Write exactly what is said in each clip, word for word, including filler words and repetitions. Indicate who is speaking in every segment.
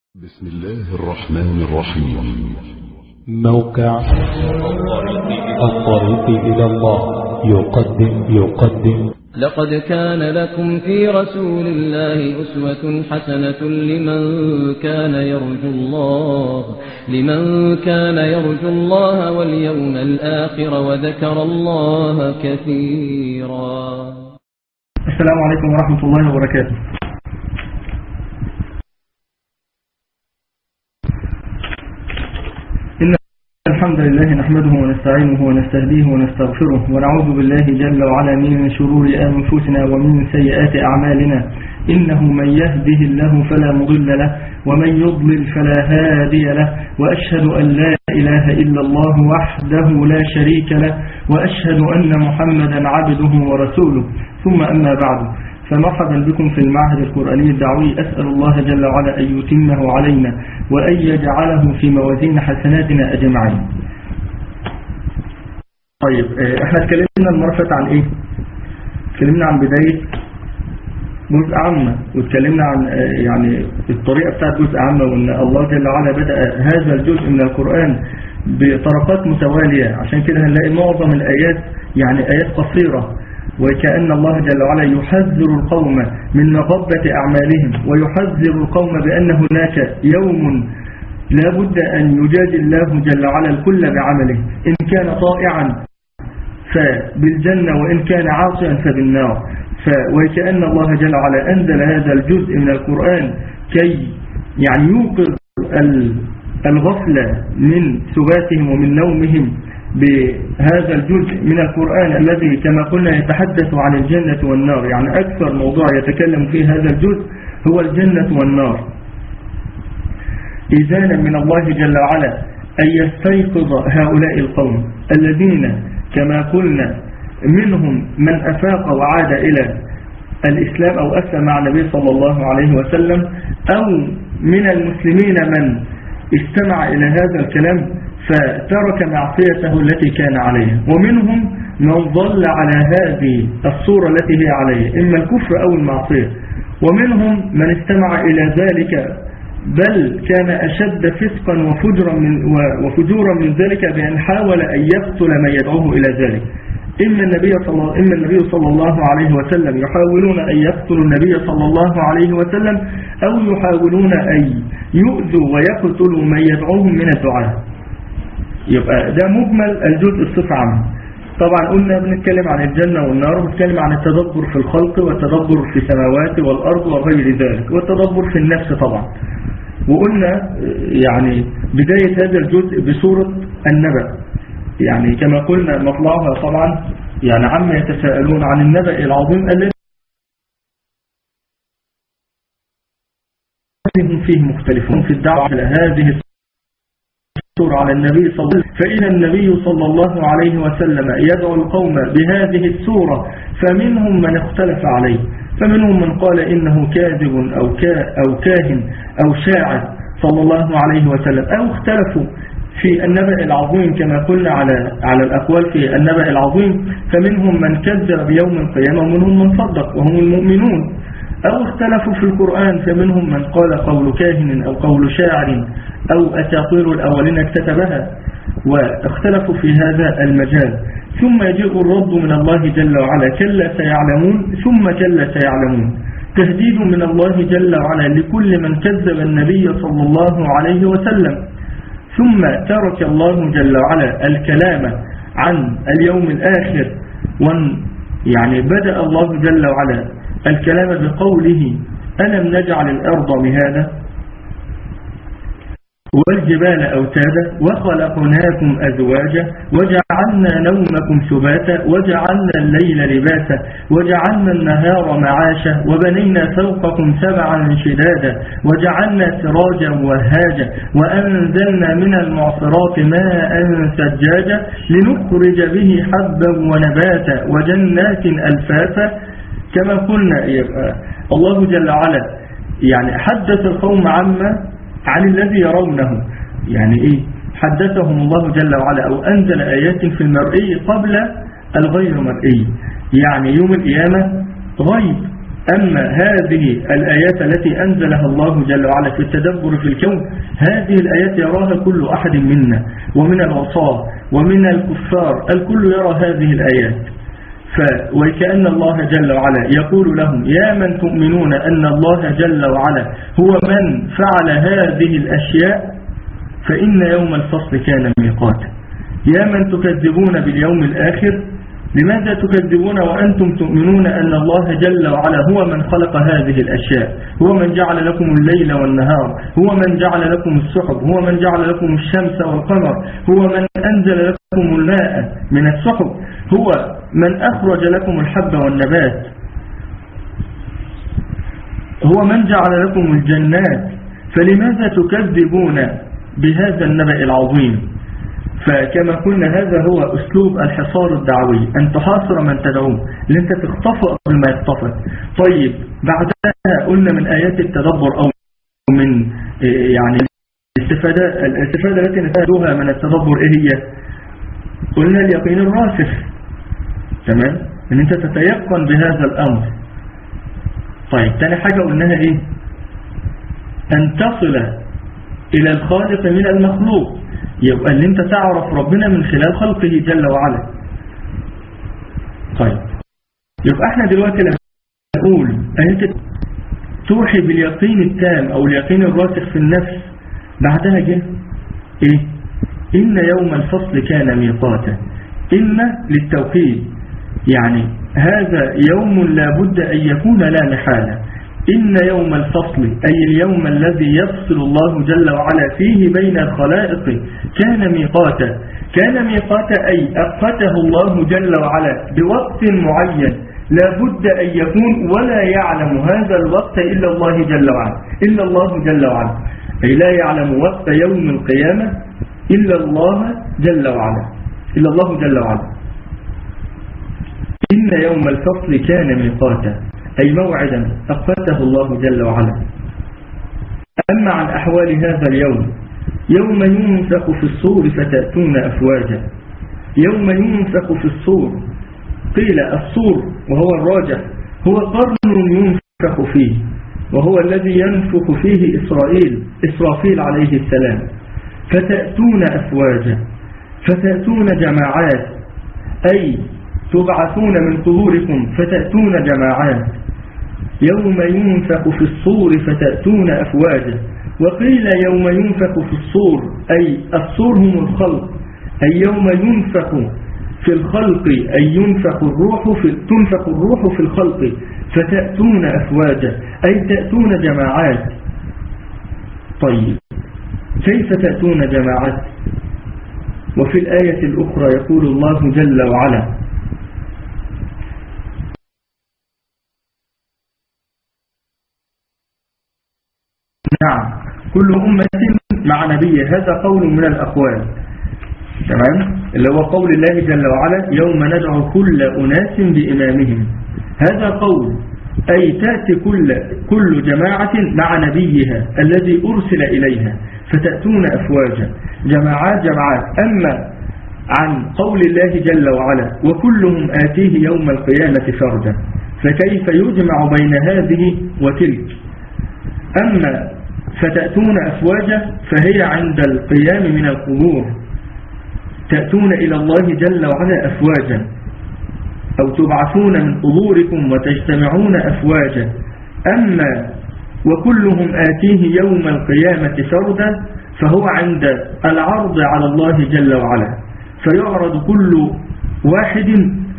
Speaker 1: بسم الله الرحمن الرحيم.
Speaker 2: موقع الطريق إلى الله يقدم يقدم
Speaker 3: لقد كان لكم في رسول الله أسوة حسنة لمن كان يرجو الله لمن كان يرجو الله واليوم الآخر وذكر الله كثيرا.
Speaker 4: السلام عليكم ورحمة الله وبركاته. الحمد لله نحمده ونستعينه ونستهديه ونستغفره ونعوذ بالله جل وعلا من شرور أنفسنا ومن سيئات أعمالنا، إنه من يهده الله فلا مضل له ومن يضلل فلا هادي له، وأشهد أن لا إله إلا الله وحده لا شريك له، وأشهد أن محمدا عبده ورسوله، ثم أما بعد، فمرحبا بكم في المعهد القرآني الدعوي. أسأل الله جل وعلا أن يتمه علينا وأن يجعله في موازين حسناتنا أجمعين. طيب احنا اتكلمنا المرة عن ايه؟ اتكلمنا عن بداية جزء عامة، واتكلمنا عن يعني الطريقة بتاعت جزء عامة، وان الله جل وعلا بدأ هذا الجزء من القرآن بطرقات متوالية، عشان كده هنلاقي معظم الآيات يعني آيات قصيرة، وكأن الله جل وعلا يحذر القوم من مغبة أعمالهم، ويحذر القوم بأن هناك يوم لا بد أن يجازي الله جل وعلا الكل بعمله، إن كان طائعا فبالجنة وإن كان عاصيا فبالنار. وكأن الله جل وعلا أنزل هذا الجزء من القرآن كي يعني يوقظ الغفلة من سباتهم ومن نومهم بهذا الجزء من القرآن الذي كما قلنا يتحدث عن الجنة والنار. يعني أكثر موضوع يتكلم فيه هذا الجزء هو الجنة والنار، إذانا من الله جل وعلا أن يستيقظ هؤلاء القوم الذين كما قلنا منهم من أفاق وعاد إلى الإسلام أو أسلم مع النبي صلى الله عليه وسلم، أو من المسلمين من استمع إلى هذا الكلام فترك معصيته التي كان عليها، ومنهم من ظل على هذه الصورة التي هي عليها، إما الكفر أو المعصية، ومنهم من استمع إلى ذلك بل كان أشد فسقا وفجرا من, وفجورا من ذلك بأن حاول أن يقتل من يدعوه إلى ذلك. إما النبي صلى, إما النبي صلى الله عليه وسلم يحاولون أن يقتلوا النبي صلى الله عليه وسلم، أو يحاولون أن يؤذوا ويقتلوا من يدعوهم من الدعاء. يبقى ده مجمل الجزء الصفة عامة. طبعا قلنا بنتكلم عن الجنة والنار، وبنتكلم عن التدبر في الخلق والتدبر في السماوات والأرض وغير ذلك، والتدبر في النفس طبعا. وقلنا يعني بداية هذا الجزء بسورة النبأ، يعني كما قلنا مطلعها طبعا يعني عما يتساءلون عن النبأ العظيم الذي هم فيه مختلفون في الدعوة إلى هذه السورة على النبي صلى الله عليه وسلم. فإن النبي صلى الله عليه وسلم يدعو القوم بهذه السورة، فمنهم من اختلف عليه، فمنهم من قال إنه كاذب أو, كا أو كاهن أو شاعر صلى الله عليه وسلم، أو اختلفوا في النبأ العظيم كما قلنا على على الأقوال في النبأ العظيم، فمنهم من كذب بيوم القيامة ومنهم من صدق وهم المؤمنون، أو اختلفوا في القرآن، فمنهم من قال قول كاهن أو قول شاعر أو أساطير الأولين اكتتبها، واختلفوا في هذا المجال. ثم يجيء الرد من الله جل وعلا كلا سيعلمون ثم كلا سيعلمون، تهديد من الله جل وعلا لكل من كذب النبي صلى الله عليه وسلم. ثم ترك الله جل وعلا الكلام عن اليوم الآخر، يعني بدأ الله جل وعلا الكلام بقوله ألم نجعل الأرض مهادا والجبال أوتادا وخلقناكم أزواجا وجعلنا نومكم سباتا وجعلنا الليل لباسا وجعلنا النهار معاشا وبنينا فوقكم سبعا شدادا وجعلنا سراجا وهاجا وأنزلنا من المعصرات ماء ثجاجا لنخرج به حبا ونباتا وجنات ألفافا. كما قلنا يبقى الله جل وعلا يعني حدث القوم عما عن الذي يرونه، يعني إيه حدثهم الله جل وعلا أو أنزل آيات في المرئي قبل الغير مرئي، يعني يوم القيامة غيب أما هذه الآيات التي أنزلها الله جل وعلا في التدبر في الكون، هذه الآيات يراها كل أحد منا ومن العصاة ومن الكفار، الكل يرى هذه الآيات. وكأن الله جل وعلا يقول لهم: يا من تؤمنون أن الله جل وعلا هو من فعل هذه الأشياء فإن يوم الفصل كان ميقاتا. يا من تكذبون باليوم الآخر، لماذا تكذبون وأنتم تؤمنون أن الله جل وعلا هو من خلق هذه الأشياء، هو من جعل لكم الليل والنهار، هو من جعل لكم السحب، هو من جعل لكم الشمس والقمر، هو من أنزل لكم الماء من السحب، هو من أخرج لكم الحب والنبات، هو من جعل لكم الجنات، فلماذا تكذبون بهذا النبأ العظيم؟ فكما قلنا هذا هو أسلوب الحصار الدعوي، أن تحاصر من تدعوه، لأنت تخطفه قبل ما يخطفك. طيب بعدها قلنا من آيات التدبر أو من يعني الاستفادة, الاستفادة التي نستفادها من التدبر إيه هي؟ قلنا اليقين الراسخ، تمام؟ أن أنت تتيقن بهذا الأمر. طيب تاني حاجة قلناها إيه؟ أن تصل إلى الخالق من المخلوق، يبقى اللي انت تعرف ربنا من خلال خلقه جل وعلا. طيب يبقى احنا دلوقتي لما نقول انت توحي باليقين التام او اليقين الراسخ في النفس، بعدها جه ايه؟ ان يوم الفصل كان ميقاتا. ان للتوحيد، يعني هذا يوم لا بد ان يكون لا محالة. إن يوم الفصل أي اليوم الذي يفصل الله جل وعلا فيه بين الخلائق كان ميقاتا. كان ميقاتا أي أقته الله جل وعلا بوقت معين لا بد أن يكون، ولا يعلم هذا الوقت إلا الله جل وعلا، إلا الله جل وعلا، أي لا يعلم وقت يوم القيامة إلا الله جل وعلا، إلا الله جل وعلا. إن يوم الفصل كان ميقاتا أي موعدا أقته الله جل وعلا. أما عن أحوال هذا اليوم، يوم ينفخ في الصور فتأتون أفواجا. يوم ينفخ في الصور، قيل الصور وهو الراجح هو قرن ينفخ فيه، وهو الذي ينفخ فيه إسرائيل إسرافيل عليه السلام. فتأتون أفواجا، فتأتون جماعات، أي تبعثون من قبوركم فتأتون جماعات. يوم ينفخ في الصور فتأتون أفواجا. وقيل يوم ينفخ في الصور أي الصور هم الخلق، أي يوم ينفخ في الخلق أي ينفخ الروح في تنفخ الروح في الخلق فتأتون أفواجا أي تأتون جماعات. طيب كيف تأتون جماعات؟ وفي الآية الأخرى يقول الله جل وعلا: نعم كل أمة مع نبي. هذا قول من الأقوال، تمام، اللي هو قول الله جل وعلا: يوم ندعو كل أناس بإمامهم. هذا قول، أي تأتي كل, كل جماعة مع نبيها الذي أرسل إليها فتأتون أفواجا، جماعات جماعات. أما عن قول الله جل وعلا: وكلهم آتيه يوم القيامة فردا، فكيف يجمع بين هذه وتلك؟ أما فتأتون أفواجا فهي عند القيام من القبور، تأتون إلى الله جل وعلا أفواجا، أو تبعثون من قبوركم وتجتمعون أفواجا. أما وكلهم آتيه يوم القيامة فردا فهو عند العرض على الله جل وعلا، فيعرض كل واحد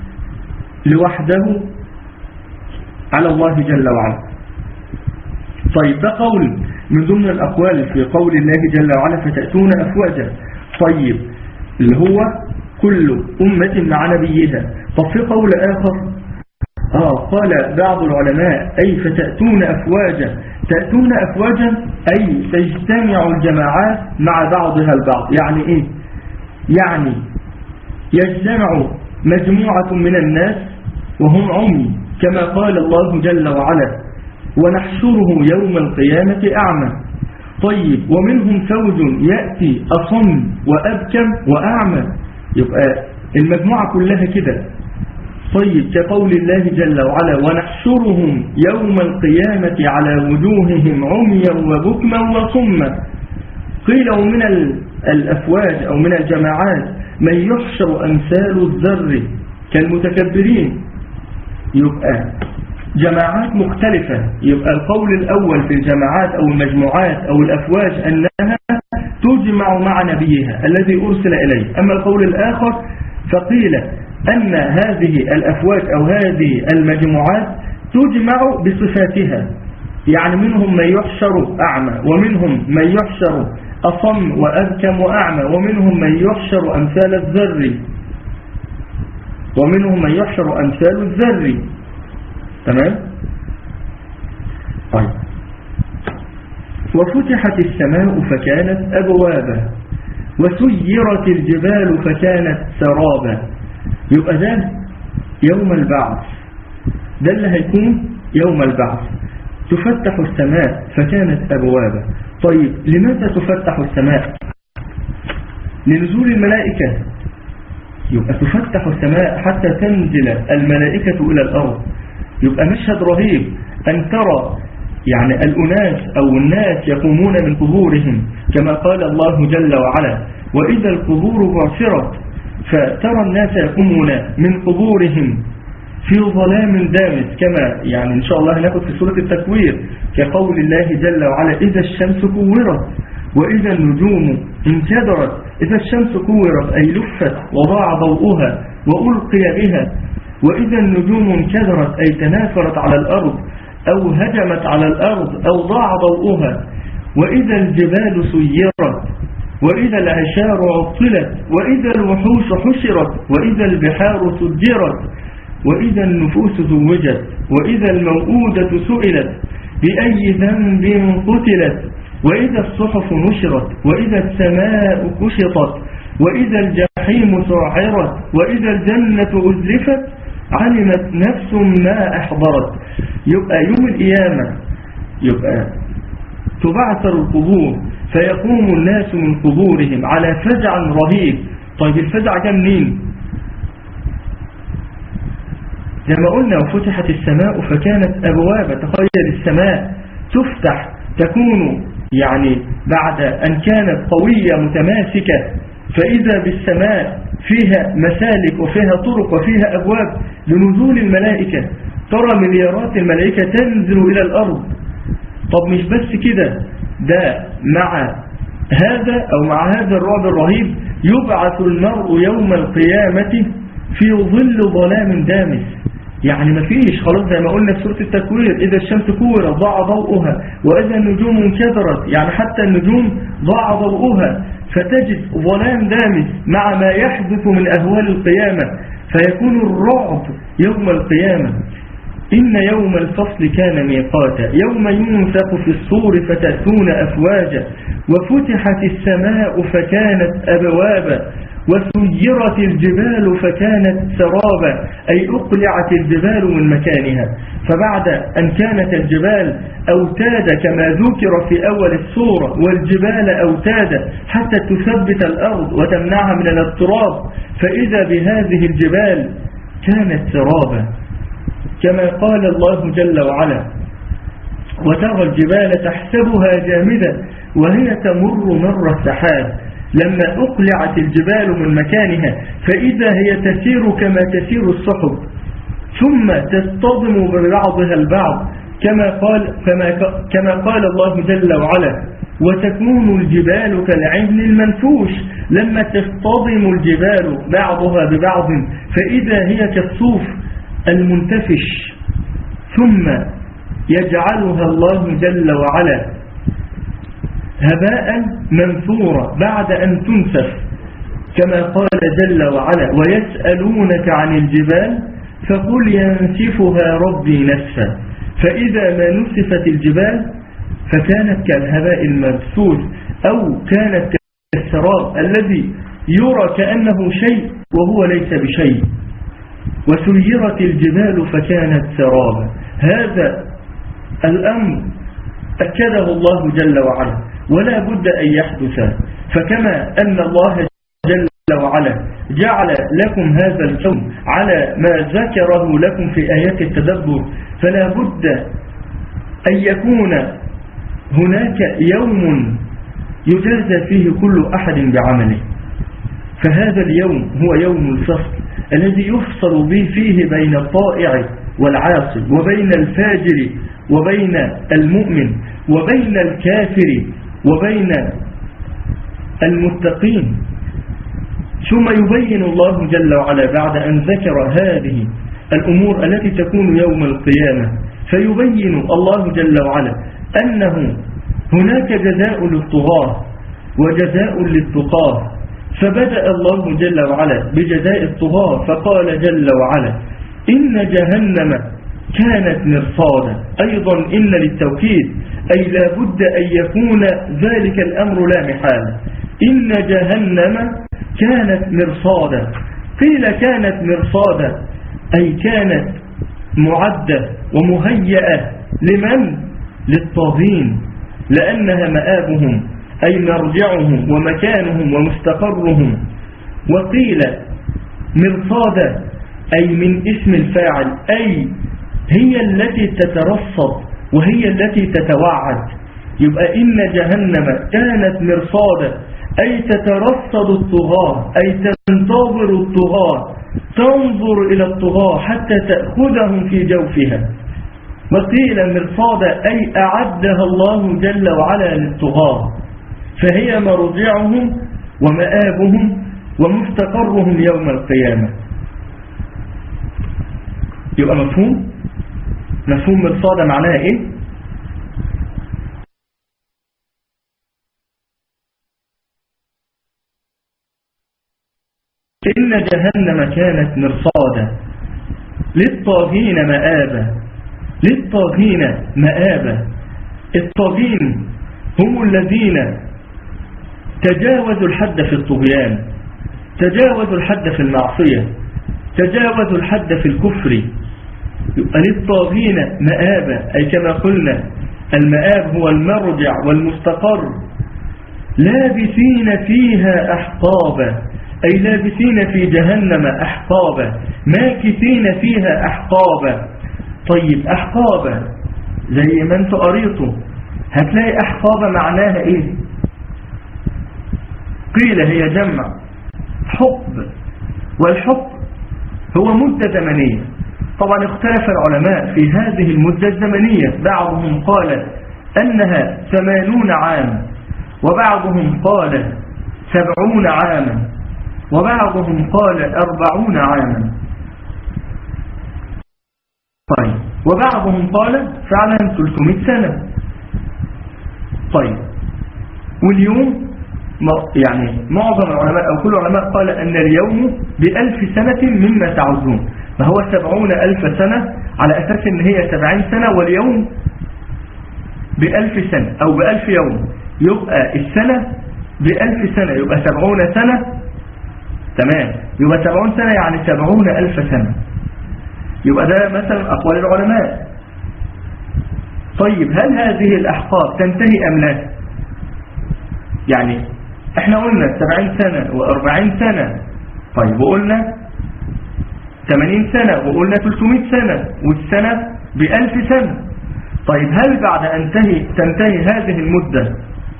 Speaker 4: لوحده على الله جل وعلا. طيب ده قول من ضمن الأقوال في قول الله جل وعلا: فتأتون أفواجا. طيب اللي هو كل أمة مع نبيها. طب في قول آخر آه قال بعض العلماء: أي فتأتون أفواجا، تأتون أفواجا أي تجتمع الجماعات مع بعضها البعض. يعني إيه؟ يعني يجتمع مجموعة من الناس وهم عمي، كما قال الله جل وعلا: ونحشره يوم القيامة أعمى. طيب ومنهم فوج يأتي أصم وأبكم وأعمى. يبقى المجموعة كلها كده، طيب كقول الله جل وعلا ونحشرهم يوم القيامة على وجوههم عميا وبكما وصما. قيل ومن الأفواج أو من الجماعات من يحشر أمثال الذر كالمتكبرين. يبقى جماعات مختلفة. يبقى القول الأول في الجماعات أو المجموعات أو الأفواج أنها تجمع مع نبيها الذي أرسل إليه. أما القول الآخر فقيل أن هذه الأفواج أو هذه المجموعات تجمع بصفاتها، يعني منهم من يحشر أعمى، ومنهم من يحشر أصم وأذكم وأعمى، ومنهم من يحشر أمثال الذر، ومنهم من يحشر أمثال الذر. تمام؟ طيب وفتحت السماء فكانت أبوابا وسيرت الجبال فكانت سرابا. يبقى ده يوم البعث، ده اللي هيكون يوم البعث. تفتح السماء فكانت أبوابا. طيب لماذا تفتح السماء؟ لنزول الملائكة. يبقى تفتح السماء حتى تنزل الملائكة إلى الأرض. يبقى مشهد رهيب أن ترى يعني الأناس أو الناس يقومون من قبورهم كما قال الله جل وعلا وإذا القبور بعثرت، فترى الناس يقومون من قبورهم في ظلام دامس كما يعني إن شاء الله هناخد في سورة التكوير كقول الله جل وعلا إذا الشمس كورت وإذا النجوم انكدرت. إذا الشمس كورت أي لفت وضاع ضوءها وألقي بها، وإذا النجوم انكدرت أي تناثرت على الأرض أو هجمت على الأرض أو ضاع ضوءها، وإذا الجبال سيرت، وإذا العشار عطلت، وإذا الوحوش حشرت، وإذا البحار سجرت، وإذا النفوس زوجت، وإذا الموءودة سئلت بأي ذنب قتلت، وإذا الصحف نشرت، وإذا السماء كشطت، وإذا الجحيم سعرت، وإذا الجنة أزلفت علمت نفس ما أحضرت. يبقى يوم القيامة يبقى تبعثر القبور فيقوم الناس من قبورهم على فزع رهيب. طيب الفزع جاء منين؟ زي ما قلنا وفتحت السماء فكانت أبوابا. تخيل السماء تفتح تكون يعني بعد أن كانت قوية متماسكة، فإذا بالسماء فيها مسالك وفيها طرق وفيها أبواب لنزول الملائكة. ترى مليارات الملائكة تنزل إلى الأرض. طب مش بس كده، ده مع هذا أو مع هذا الرعب الرهيب يبعث المرء يوم القيامة في ظل ظلام دامس. يعني ما فيش خلاص زي ما قلنا في سورة التكوير إذا الشمس كورت ضاع ضوءها، وإذا النجوم انكدرت يعني حتى النجوم ضاع ضوءها، فتجد ظلام دامس مع ما يحدث من أهوال القيامة، فيكون الرعب يوم القيامة. إن يوم الفصل كان ميقاتا يوم ينفخ في الصور فتأتون أفواجا وفتحت السماء فكانت أبوابا وسيرت الجبال فكانت سرابا أي أقلعت الجبال من مكانها. فبعد أن كانت الجبال أوتادا كما ذكر في أول السورة والجبال أوتادا حتى تثبت الأرض وتمنعها من الاضطراب، فإذا بهذه الجبال كانت سرابا كما قال الله جل وعلا وترى الجبال تحسبها جامدة وهي تمر مر السحاب. لما أقلعت الجبال من مكانها فإذا هي تسير كما تسير السحب ثم تصطدم ببعضها البعض كما قال, كما كما قال الله جل وعلا وتكون الجبال كالعهن المنفوش. لما تصطدم الجبال بعضها ببعض فإذا هي كالصوف المنتفش ثم يجعلها الله جل وعلا هباء منثورا بعد أن تنسف كما قال جل وعلا ويسألونك عن الجبال فقل ينسفها ربي نسفا. فإذا ما نسفت الجبال فكانت كالهباء المبثوث أو كانت كالسراب الذي يرى كأنه شيء وهو ليس بشيء. وسيرت الجبال فكانت سرابا. هذا الأمر أكده الله جل وعلا ولا بد أن يحدث. فكما أن الله جل وعلا جعل لكم هذا الكون على ما ذكره لكم في آيات التدبر، فلا بد أن يكون هناك يوم يجازى فيه كل أحد بعمله. فهذا اليوم هو يوم الفصل الذي يفصل به فيه بين الطائع والعاصي، وبين الفاجر وبين المؤمن، وبين الكافر وبين المتقين. ثم يبين الله جل وعلا بعد أن ذكر هذه الأمور التي تكون يوم القيامة، فيبين الله جل وعلا أنه هناك جزاء للطغاة وجزاء للتقاه. فبدأ الله جل وعلا بجزاء الطغاة فقال جل وعلا: إن جهنم كانت مرصادا. أيضا إن للتوكيد، أي لا بد أن يكون ذلك الأمر لا محالة. إن جهنم كانت مرصادا. قيل كانت مرصادا أي كانت معدة ومهيئة لمن؟ للطاغين، لأنها مآبهم أي مرجعهم ومكانهم ومستقرهم. وقيل مرصادا أي من اسم الفاعل، أي هي التي تترصد وهي التي تتوعد. يبقى إن جهنم كانت مرصادا أي تترصد الطغاة، أي تنتظر الطغاة، تنظر إلى الطغاة حتى تأخذهم في جوفها. وقيل مرصادا أي أعدها الله جل وعلا للطغاة، فهي مرجعهم ومآبهم ومستقرهم يوم القيامة. يبقى مفهوم؟ مفهوم مرصادا معناها إيه؟ إن جهنم كانت مرصادا للطاغين مآبا. للطاغين مآبا. الطاغين هم الذين تجاوزوا الحد في الطغيان، تجاوزوا الحد في المعصية، تجاوزوا الحد في الكفر. يبقى للطاغين مآبا، أي كما قلنا المآب هو المرجع والمستقر. لابثين فيها أحقابا، أي لابثين في جهنم أحقابا، ماكثين فيها أحقابا. طيب أحقابا زي ما انتوا قريتوا هتلاقي أحقابا معناها إيه؟ قيل هي جمع حقب، والحقب هو مدة زمنية. طبعا اختلف العلماء في هذه المدة الزمنية، بعضهم قال أنها ثمانون عام، وبعضهم قال سبعون عاما، وبعضهم قال أربعون عاما. طيب وبعضهم قال فعلا ثلاثمائة سنة. طيب واليوم يعني معظم العلماء أو كل العلماء قال أن اليوم بألف سنة مما تعدون، فهو سبعون ألف سنة على أساس أن هي سبعين سنة، واليوم بألف سنة أو بألف يوم، يبقى السنة بألف سنة، يبقى سبعون سنة. تمام، يبقى سبعون سنة يعني سبعون ألف سنة. يبقى ده مثلا أقوال العلماء. طيب هل هذه الأحقاب تنتهي أم لا؟ يعني احنا قلنا سبعين سنة وأربعين سنة، طيب وقلنا ثمانين سنة، وقلنا ثلاثمائة سنة، والسنة بألف سنة. طيب هل بعد أن تنتهي, تنتهي هذه المدة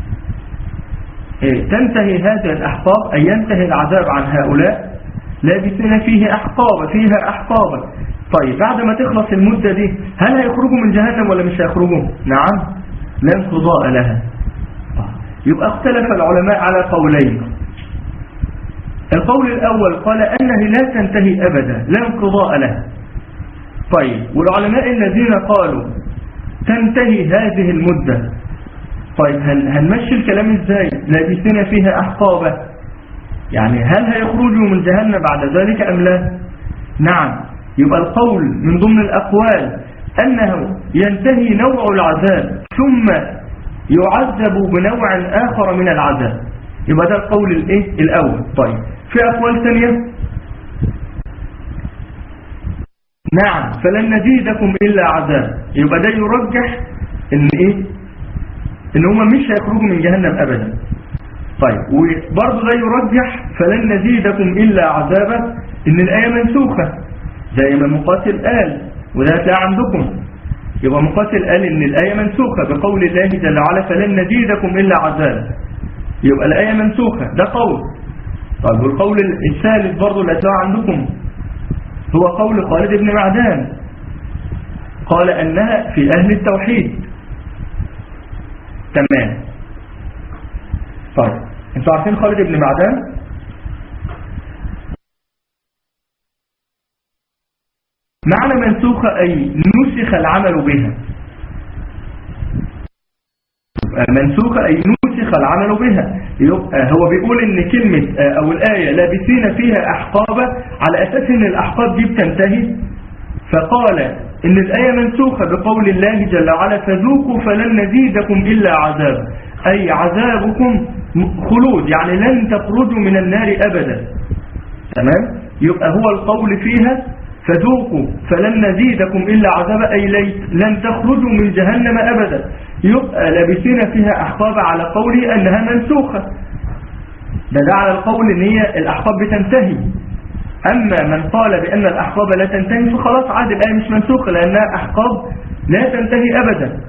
Speaker 4: إيه؟ تنتهي هذه الأحقاب أي ينتهي العذاب عن هؤلاء؟ لابثين فيه أحقاب، فيها أحقابا. طيب بعد ما تخلص المدة دي هل هيخرجوا من جهنم ولا مش هيخرجوا؟ نعم، لا انقضاء لها. يبقى اختلف العلماء على قولين. القول الأول قال أنها لا تنتهي أبدا، لا انقضاء لها. طيب والعلماء الذين قالوا تنتهي هذه المدة، طيب هنمشي الكلام ازاي؟ لابثين فيها أحقابا، يعني هل هيخرجوا من جهنم بعد ذلك أم لا؟ نعم. يبقى القول من ضمن الأقوال أنه ينتهي نوع العذاب ثم يعذب بنوع آخر من العذاب. يبقى ده القول الايه الأول. طيب في أقوال ثانية، نعم فلن نزيدكم إلا عذاب. يبقى ده يرجح إن إيه إن هم مش هيخرجوا من جهنم أبدا. طيب وبرضه ده يرجح فلن نزيدكم إلا عذابا إن الآية منسوخة زي ما مقاتل قال، وده هتلاقي عندكم. يبقى مقاتل قال إن الآية منسوخة بقول الله جل وعلا فلن نزيدكم إلا عذابا، يبقى الآية منسوخة، ده قول. طيب والقول الثالث برضه اللي هتلاقي عندكم هو قول خالد بن معدان، قال أنها في أهل التوحيد. تمام. طيب انتوا عارفين خالد بن معدان؟ معنى منسوخة أي نسخ العمل بها. منسوخة أي نسخ العمل بها. يبقى هو بيقول إن كلمة أو الآية لابسين فيها أحقابا على أساس إن الأحقاب دي بتنتهي، فقال إن الآية منسوخة بقول الله جل وعلا فذوقوا فلن نزيدكم إلا عذاب، أي عذابكم خلود، يعني لن تخرجوا من النار أبدا. تمام. يبقى هو القول فيها فذوقوا فلن نزيدكم إلا عذابا أي ليت لن تخرجوا من جهنم أبدا. يبقى لابسين فيها أحقاب على قوله أنها منسوخة، ده ده على القول إن هي الأحقاب بتنتهي. أما من قال بأن الأحقاب لا تنتهي فخلاص عاد الآية مش منسوخة لأنها أحقاب لا تنتهي أبدا.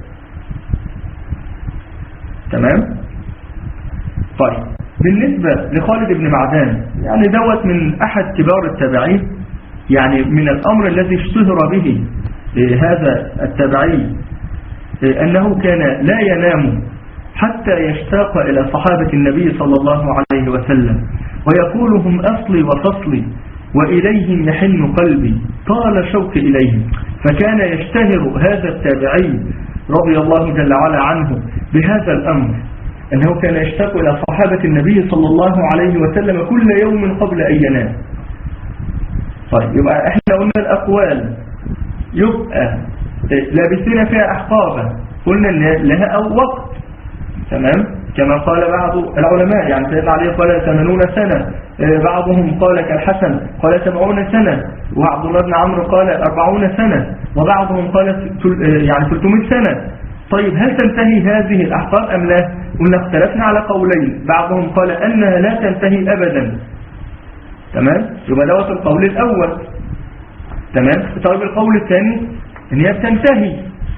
Speaker 4: تمام. طيب بالنسبة لخالد بن معدان، يعني دوت من أحد كبار التابعين، يعني من الأمر الذي اشتهر به هذا التابعي أنه كان لا ينام حتى يشتاق إلى صحابة النبي صلى الله عليه وسلم ويقول هم أصلي وفصلي وإليهم يحن قلبي طال شوقي إليهم. فكان يشتهر هذا التابعي رضي الله جل وعلا عنه بهذا الأمر، أنه كان يشتاق إلى صحابة النبي صلى الله عليه وسلم كل يوم قبل أن ينام. طيب يبقى احنا قلنا الأقوال يبقى لابسين فيها أحقابا، قلنا إن لها أو وقت. تمام. كما قال بعض العلماء، يعني سيدنا علي قال ثمانون سنة، بعضهم قال كالحسن قال سبعون سنة، وعبد الله بن عمرو قال أربعون سنة، وبعضهم قال يعني ثلاثمائة سنة. طيب هل تنتهي هذه الأحقاب أم لا؟ قلنا اختلفنا على قولين، بعضهم قال أنها لا تنتهي أبدا. تمام. يبقى دوت القول الأول. تمام. طيب القول الثاني ان هي بتنتهي.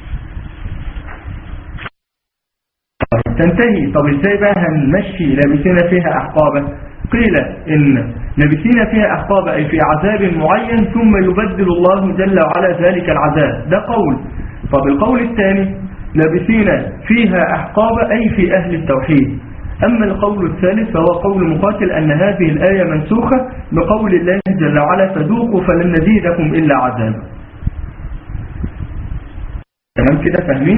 Speaker 4: تنتهي. طب ازاي بقى هنمشي لابسين فيها أحقابا؟ قيل ان لابسين فيها أحقابا أي في عذاب معين ثم يبدل الله جل وعلا ذلك العذاب، ده قول. طب القول الثاني لابسين فيها أحقابا أي في أهل التوحيد. أما القول الثالث فهو قول مقاتل أن هذه الآية منسوخة بقول الله جل وعلا فذوقوا فلن نزيدكم إلا عذابا. تمام كده فاهمين؟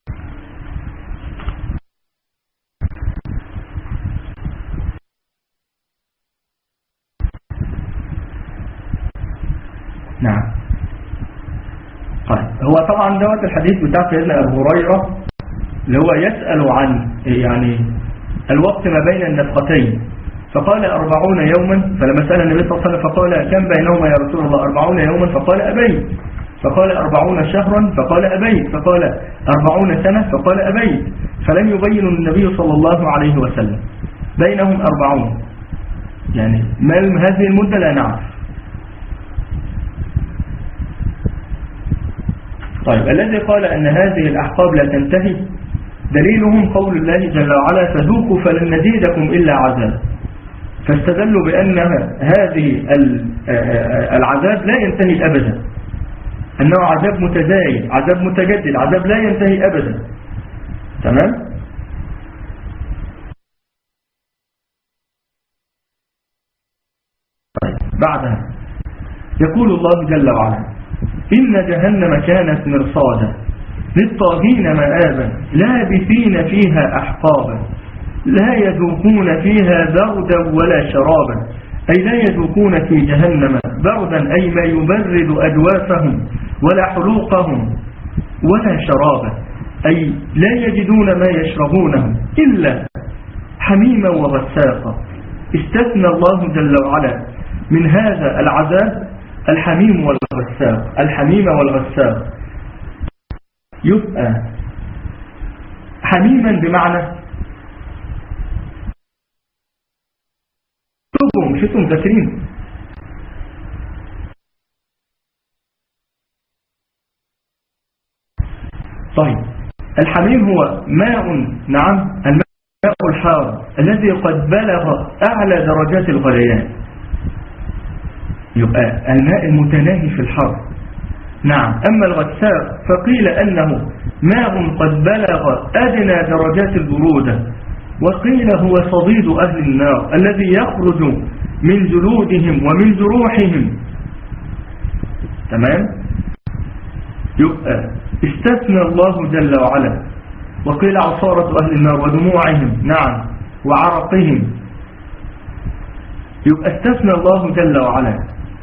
Speaker 4: نعم. طيب هو طبعا دوت الحديث بتاع سيدنا أبو هريرة اللي هو يسأل عن يعني الوقت ما بين النفختين، فقال أربعون يوما، فلما سأل النبي صلى الله عليه وسلم فقال كم بينهما يا رسول الله؟ أربعون يوما، فقال أبيت. فقال أربعون شهرا، فقال أبيت. فقال أربعون سنة، فقال أبيت. فلم يبين النبي صلى الله عليه وسلم بينهم أربعون، يعني ما هذه المدة لا نعرف. طيب الذي قال أن هذه الأحقاب لا تنتهي دليلهم قول الله جل وعلا فذوقوا فلن نزيدكم إلا عذاب، فاستدلوا بأن هذه العذاب لا ينتهي أبدا، أنه عذاب متزايد، عذاب متجدد، عذاب لا ينتهي أبدا. تمام. طيب بعدها يقول الله جل وعلا إن جهنم كانت مرصادا للطاغين مآبا لابثين فيها أحقابا لا يذوقون فيها بردا ولا شرابا، أي لا يذوقون في جهنم بردا أي ما يبرد أجوافهم ولا حلوقهم ولا شرابا، أي لا يجدون ما يشربونه إلا حميما وغساقا. استثنى الله جل وعلا من هذا العذاب الحميم والغساق، الحميم والغساق. يبقى حميما بمعنى مش انتم ذاكرين. طيب الحميم هو ماء، نعم الماء الحار الذي قد بلغ أعلى درجات الغليان، يبقى الماء المتناهي في الحر. نعم. أما الغساق فقيل أنه ماء قد بلغ أدنى درجات البرودة، وقيل هو صديد أهل النار الذي يخرج من جلودهم ومن جروحهم. تمام. يبقى استثنى الله جل وعلا، وقيل عصارة أهل النار ودموعهم، نعم، وعرقهم. يبقى استثنى الله جل وعلا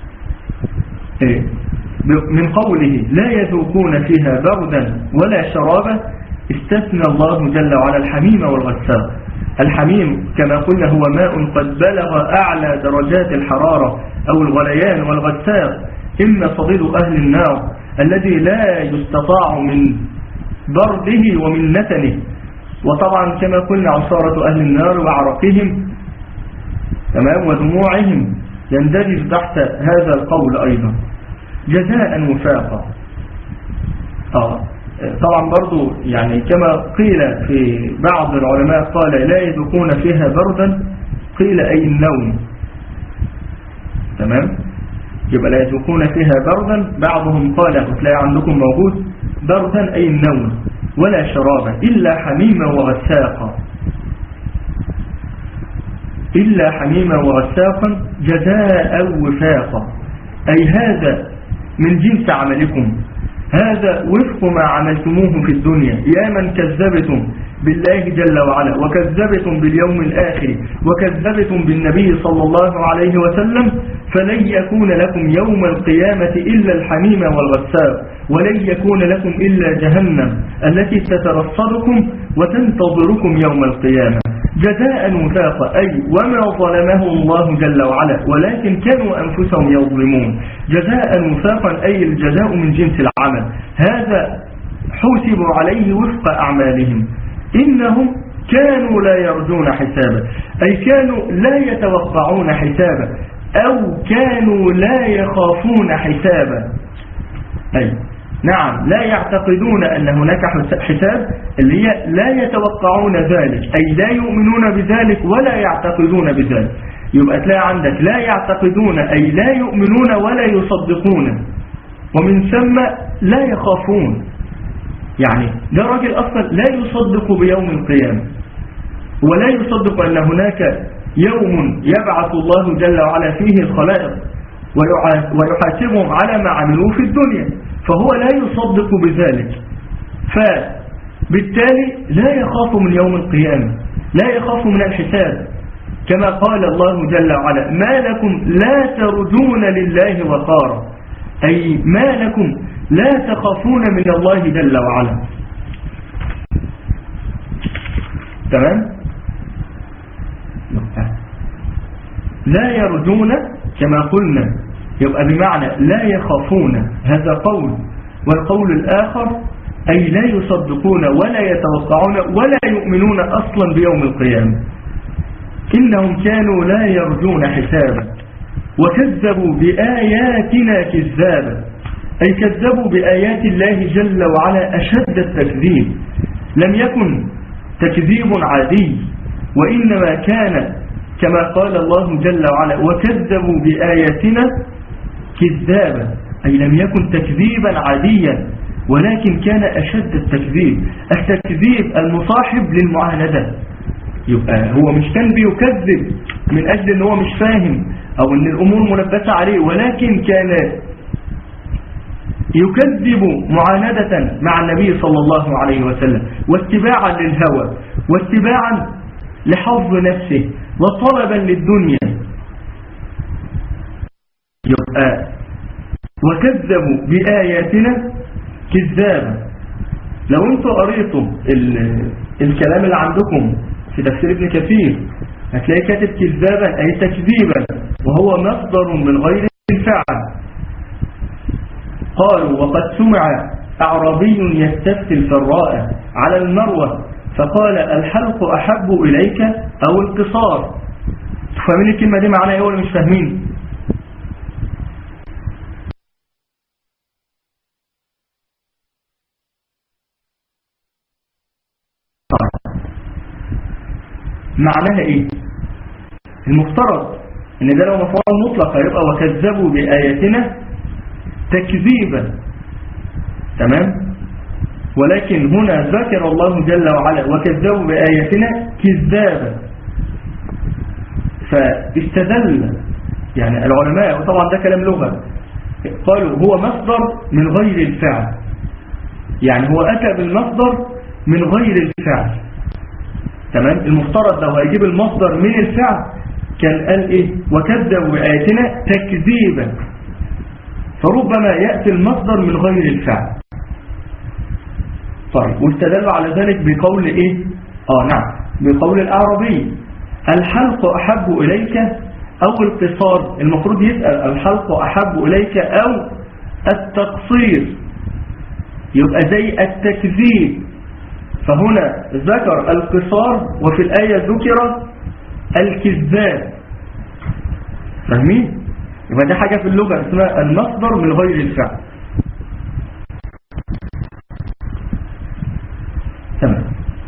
Speaker 4: من قوله لا يذوقون فيها بردا ولا شرابا، استثنى الله جل وعلا الحميم والغساق. الحميم كما قلنا هو ماء قد بلغ أعلى درجات الحرارة أو الغليان، والغساق إما صديد أهل النار الذي لا يستطاع من برده ومن نتنه، وطبعا كما قلنا عصارة أهل النار وعرقهم، تمام، ودموعهم يندرج تحت هذا القول أيضا. جزاء وفاقا. آه. طبعا برضو يعني كما قيل في بعض العلماء قال لا يذوقون فيها بردا، قيل أي النوم. تمام. يبقى لا يذوقون فيها بردا، بعضهم قال هتلاقي عندكم موجود بردا أي النوم، ولا شرابا إلا حميما وغساقا، إلا حميما وغساقا جزاء وفاقا، أي هذا من جنس عملكم، هذا وفق ما عملتموه في الدنيا يا من كذبتم بالله جل وعلا، وكذبتم باليوم الآخر، وكذبتم بالنبي صلى الله عليه وسلم، فلن يكون لكم يوم القيامة إلا الحميم والغساق، ولن يكون لكم إلا جهنم التي تترصدكم وتنتظركم يوم القيامة. جزاء وفاقا، أي وما ظلمه الله جل وعلا ولكن كانوا أنفسهم يظلمون. جزاء وفاقا أي الجزاء من جنس العمل، هذا حسبوا عليه وفق أعمالهم. إنهم كانوا لا يرجون حسابا، أي كانوا لا يتوقعون حسابا، أو كانوا لا يخافون حسابا، أي نعم لا يعتقدون أن هناك حساب، اللي هي لا يتوقعون ذلك، أي لا يؤمنون بذلك ولا يعتقدون بذلك. يبقى تلاقي عندك لا يعتقدون أي لا يؤمنون ولا يصدقون، ومن ثم لا يخافون. يعني ده راجل أصلا لا يصدق بيوم القيامة، ولا يصدق أن هناك يوم يبعث الله جل وعلا فيه الخلائق ويحاسبهم على ما عملوه في الدنيا، فهو لا يصدق بذلك، فبالتالي لا يخاف من يوم القيامة، لا يخاف من الحساب. كما قال الله جل وعلا ما لكم لا ترجون لله وقارا، أي ما لكم لا تخافون من الله جل وعلا. تمام. لا يرجون كما قلنا، يبقى بمعنى لا يخافون، هذا قول. والقول الآخر أي لا يصدقون ولا يتوقعون ولا يؤمنون أصلا بيوم القيامة. إنهم كانوا لا يرجون حسابا وكذبوا بآياتنا كذابا، أي كذبوا بآيات الله جل وعلا أشد التكذيب. لم يكن تكذيب عادي، وإنما كان كما قال الله جل وعلا وكذبوا بآياتنا كذابا، أي لم يكن تكذيبا عاديا، ولكن كان أشد التكذيب، التكذيب المصاحب للمعاندة. يبقى هو مش كان بيكذب من أجل أنه هو مش فاهم أو أن الأمور ملبسة عليه، ولكن كان يكذب معاندة مع النبي صلى الله عليه وسلم، واتباعا للهوى، واتباعا لحظ نفسه، وطلبا للدنيا. يبقى وكذبوا بآياتنا كذابا. لو انتوا قريتوا الكلام اللي عندكم في تفسير ابن كثير هتلاقي كاتب كذابا أي تكذيبا، وهو مصدر من غير الفعل. قالوا وقد سمع أعرابي يستفتي الفراء على المروة فقال الحلق أحب إليك أو القصار، فاهمين الكلمة دي معناها ايه ولا مش فاهمين؟ معناها ايه؟ المفترض ان ده لو مفعول مطلق هيبقى وكذبوا بآياتنا تكذيبا، تمام؟ ولكن هنا ذكر الله جل وعلا وكذبوا بآياتنا كذابا، فاستدل يعني العلماء، وطبعا ده كلام لغة، قالوا هو مصدر من غير الفعل، يعني هو أتى بالمصدر من غير الفعل، تمام؟ المفترض لو هيجيب المصدر من الفعل كان قال ايه؟ وكذبوا بآياتنا تكذيبا، فربما يأتي المصدر من غير الفعل. طيب، واستدلوا على ذلك بقول ايه؟ اه نعم، بقول الأعرابي الحلق أحب إليك أو القصار. المفروض يسأل الحلق أحب إليك أو التقصير، يبقى زي التكذيب، فهنا ذكر القصار وفي الآية ذكر الكذاب. فاهمين؟ يبقى دي حاجة في اللغة اسمها المصدر من غير الفعل. تمام.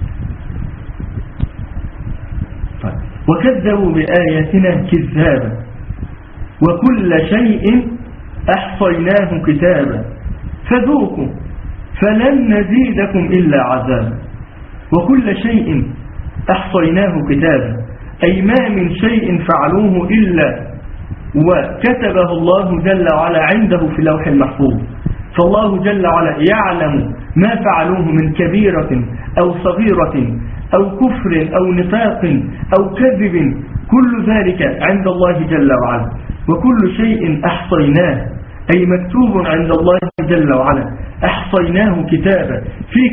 Speaker 4: طيب. وكذبوا بآياتنا كذابا وكل شيء أحصيناه كتابا فذوقوا فلن نزيدكم إلا عذابا. وكل شيء أحصيناه كتابا، أي ما من شيء فعلوه إلا وكتبه الله جل وعلا عنده في لوح المحفوظ. فالله جل وعلا يعلم ما فعلوه من كبيرة أو صغيرة أو كفر أو نفاق أو كذب، كل ذلك عند الله جل وعلا. وكل شيء أحصيناه، أي مكتوب عند الله جل وعلا، أحصيناه كتابا في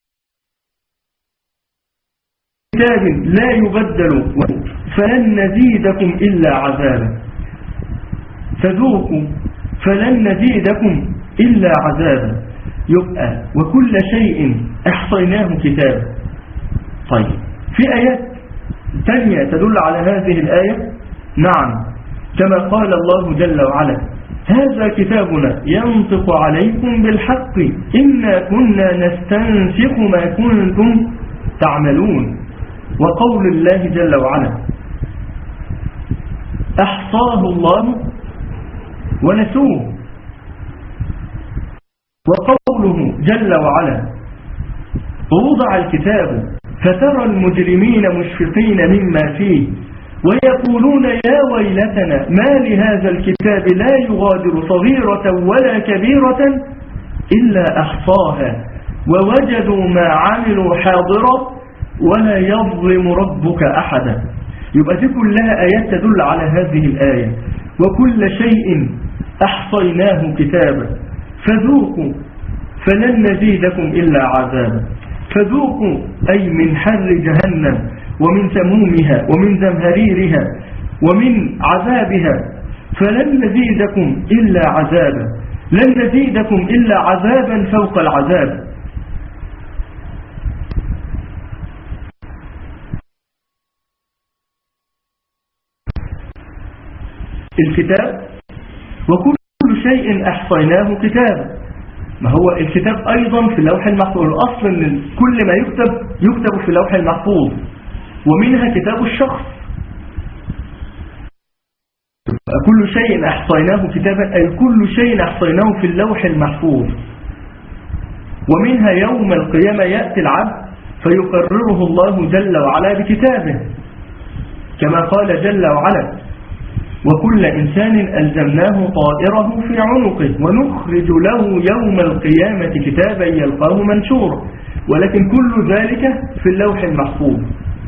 Speaker 4: كتاب لا يبدل فلن نزيدكم إلا عذابا. فذوقوا فلن نزيدكم إلا عذابا، يبقى وكل شيء أحصيناه كتابا. طيب، في آيات تانية تدل على هذه الآية، نعم، كما قال الله جل وعلا هذا كتابنا ينطق عليكم بالحق إنا كنا نستنسخ ما كنتم تعملون. وقول الله جل وعلا أحصاه الله ونسوه. وقوله جل وعلا ووضع الكتاب فترى المجرمين مشفقين مما فيه ويقولون يا ويلتنا ما لهذا الكتاب لا يغادر صغيرة ولا كبيرة إلا أحصاها ووجدوا ما عملوا حاضرا ولا يظلم ربك أحدا. يبقى دي كلها آيات تدل على هذه الآية، وكل شيء أحصيناه كتابا فذوقوا فلن نزيدكم إلا عذابا. فذوقوا أي من حر جهنم ومن سمومها ومن زمهريرها ومن عذابها، فلن نزيدكم إلا عذابا، لن نزيدكم إلا عذابا فوق العذاب. الكتاب وكل شيء أحصيناه كتابا، ما هو الكتاب أيضا في اللوح المحفوظ. الأصل أن كل ما يكتب يكتب في اللوح المحفوظ، ومنها كتاب الشخص. كل شيء أحصيناه كتابا أي كل شيء أحصيناه في اللوح المحفوظ. ومنها يوم القيامة يأتي العبد فيقرره الله جل وعلا بكتابه، كما قال جل وعلا وكل إنسان ألزمناه طائره في عنقه ونخرج له يوم القيامة كتابا يلقاه منشورا. ولكن كل ذلك في اللوح المحفوظ.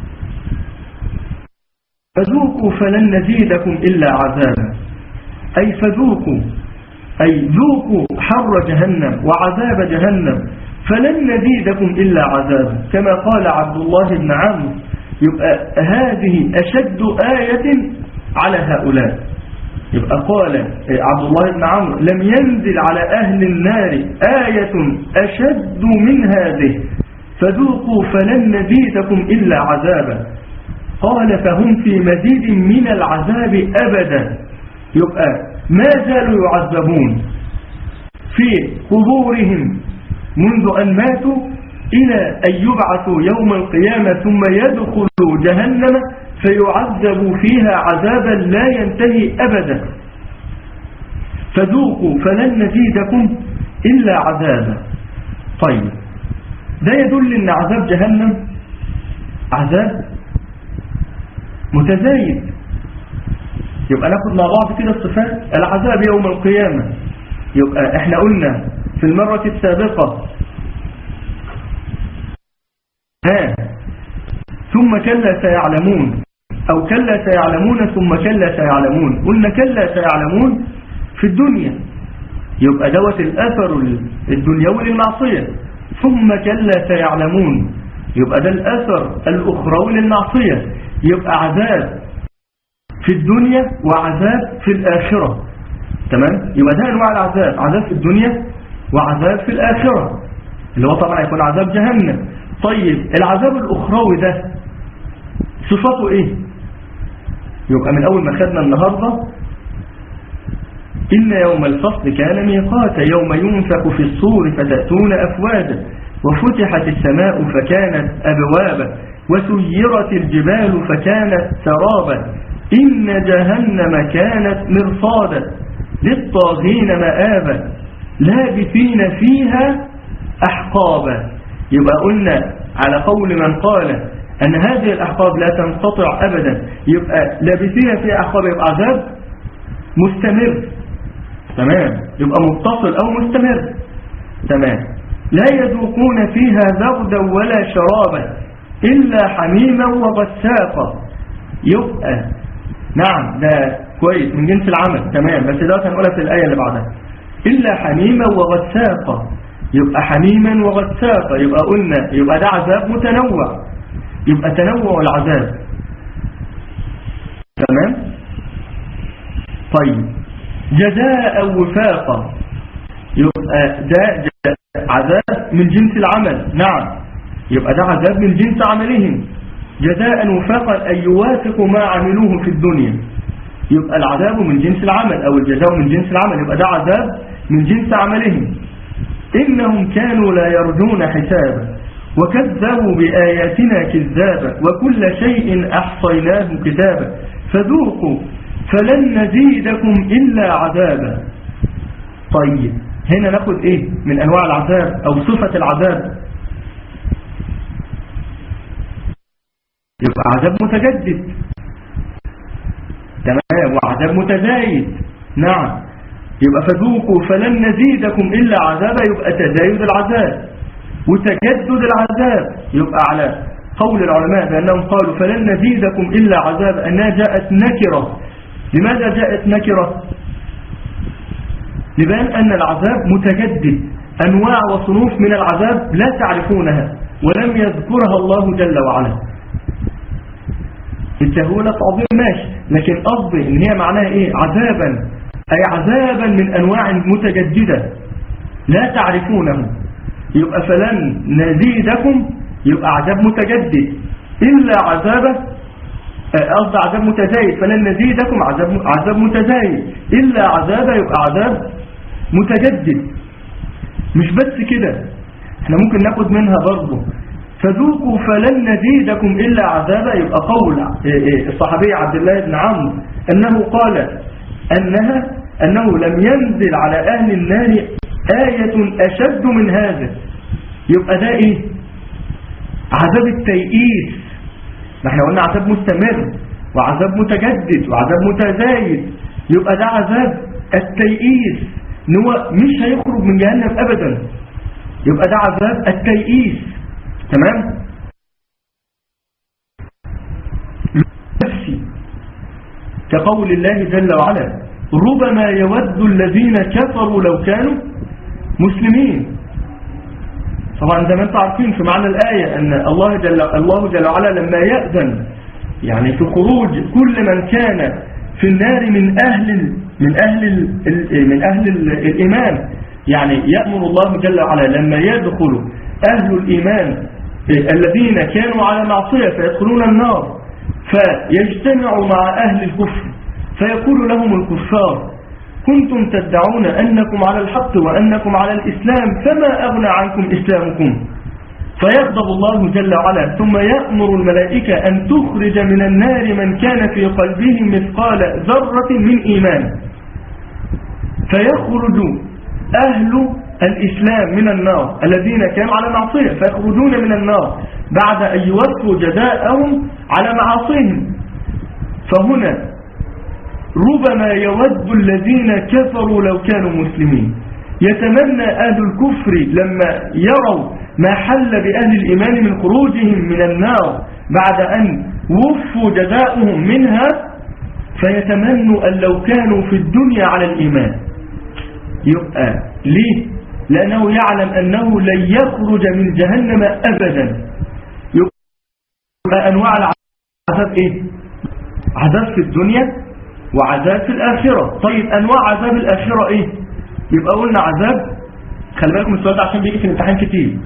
Speaker 4: فذوقوا فلن نزيدكم إلا عذابا، أي فذوقوا أي ذوقوا حر جهنم وعذاب جهنم فلن نزيدكم إلا عذابا، كما قال عبد الله بن عمرو. يبقى هذه أشد آية على هؤلاء. يبقى قال عبد الله بن عمرو لم ينزل على أهل النار آية أشد من هذه، فذوقوا فلن نزيدكم إلا عذابا. قال فهم في مزيد من العذاب أبدا. يبقى ما زالوا يعذبون في قبورهم منذ أن ماتوا إلى أن يبعثوا يوم القيامة ثم يدخلوا جهنم فيعذبوا فيها عذابا لا ينتهي أبدا. فذوقوا فلن نزيدكم إلا عذابا. طيب ده يدل أن عذاب جهنم عذاب متزايد. يبقى ناخد مع بعض كده الصفات. العذاب يوم القيامة، يبقى احنا قلنا في المرة السابقة ها ثم كلا سيعلمون، أو كلا سيعلمون ثم كلا سيعلمون. قلنا كلا سيعلمون في الدنيا، يبقى دوت الأثر الدنيوي للمعصية. ثم كلا سيعلمون يبقى ده الأثر الأخروي للمعصية. يبقى عذاب في الدنيا وعذاب في الآخرة. تمام؟ يبقى ده أنواع العذاب، عذاب في الدنيا وعذاب في الآخرة، اللي هو طبعا يكون عذاب جهنم. طيب العذاب الأخروي ده صفته إيه؟ يبقى من أول ما خدنا النهاردة إن يوم الفصل كان ميقاتا يوم ينفخ في الصور فتأتون أفواجا وفتحت السماء فكانت أبوابا وسيرت الجبال فكانت سرابا إن جهنم كانت مرصادا للطاغين مآبا لابثين فيها أحقابا. يبقى قلنا على قول من قال أن هذه الأحقاب لا تنقطع أبدا، يبقى لابثين فيها أحقاب، يبقى عذاب مستمر. تمام؟ يبقى متصل أو مستمر. تمام؟ لا يذوقون فيها بردا ولا شرابا إلا حميما وغساقا. يبقى نعم ده كويس من جنس العمل. تمام، بس ده هنقولها في الآية اللي بعدها. إلا حميما وغساقا، يبقى حميما وغساقا. يبقى قلنا يبقى ده عذاب متنوع، يبقى تنوع العذاب. تمام. طيب جزاء وفاقا، يبقى ده عذاب من جنس العمل. نعم، يبقى ده عذاب من جنس عملهم. جزاء وفاقا أي يوافق ما عملوه في الدنيا، يبقى العذاب من جنس العمل أو الجزاء من جنس العمل، يبقى ده عذاب من جنس عملهم. إنهم كانوا لا يرجون حسابا وكذبوا بآياتنا كذابا وكل شيء أحصيناه كتابا فذوقوا فلن نزيدكم إلا عذابا. طيب هنا ناخد إيه من أنواع العذاب أو صفة العذاب؟ يبقى عذاب متجدد. تمام، وعذاب متزايد. نعم، يبقى فذوقوا فلن نزيدكم إلا عذابا، يبقى تزايد العذاب وتجدد العذاب. يبقى على قول العلماء بأنهم قالوا فلن نزيدكم إلا عذابا أنها جاءت نكرة. لماذا جاءت نكرة؟ لبان أن العذاب متجدد، أنواع وصنوف من العذاب لا تعرفونها ولم يذكرها الله جل وعلا. التهولة عظيم ماشي، لكن قصدي إن هي معناها إيه؟ عذابا، أي عذابا من أنواع متجددة لا تعرفونه. يبقى فلن نزيدكم يبقى عذاب متجدد إلا عذابه، قصد عذاب متزايد. فلن نزيدكم عذاب عذاب متزايد إلا عذابه، يبقى عذاب متجدد. مش بس كده، احنا ممكن ناخد منها برضه فذوقوا فلن نزيدكم إلا عذابا. يبقى قول الصحابي عبد الله بن عمرو أنه قال أنها أنه لم ينزل على أهل النار آية أشد من هذا. يبقى ده إيه؟ عذاب التيئيس. ما احنا قلنا عذاب مستمر وعذاب متجدد وعذاب متزايد. يبقى ده عذاب التيئيس، ان هو مش هيخرج من جهنم أبدا. يبقى ده عذاب التيئيس. تمام؟ نفسي كقول الله جل وعلا ربما يود الذين كفروا لو كانوا مسلمين. طبعا زي ما انتم عارفين في معنى الآية أن الله جل, الله جل وعلا لما يأذن يعني في خروج كل من كان في النار من أهل من أهل من أهل الإيمان، يعني يأمر الله جل وعلا لما يدخل أهل الإيمان الذين كانوا على معصية فيدخلون النار فيجتمع مع أهل الكفر فيقول لهم الكفار: كنتم تدعون أنكم على الحق وأنكم على الإسلام، فما أغنى عنكم إسلامكم؟ فيغضب الله جل وعلا، ثم يأمر الملائكة أن تخرج من النار من كان في قلبه مثقال ذرة من إيمان، فيخرج أهل الإسلام من النار الذين كانوا على معصية، فيخرجون من النار بعد أن يوفوا جزاءهم على معاصيهم. فهنا ربما يود الذين كفروا لو كانوا مسلمين، يتمنى أهل الكفر لما يروا ما حل بأهل الإيمان من خروجهم من النار بعد أن وفوا جزاؤهم منها، فيتمنوا أن لو كانوا في الدنيا على الإيمان. يبقى ليه؟ لأنه يعلم أنه لن يخرج من جهنم أبدا. يبقى أنواع العذاب إيه؟ عذاب في الدنيا وعذاب في الآخرة. طيب أنواع عذاب الآخرة إيه؟ يبقى قلنا عذاب، خلي بالكم السؤال ده عشان بيجي في الامتحان كتير.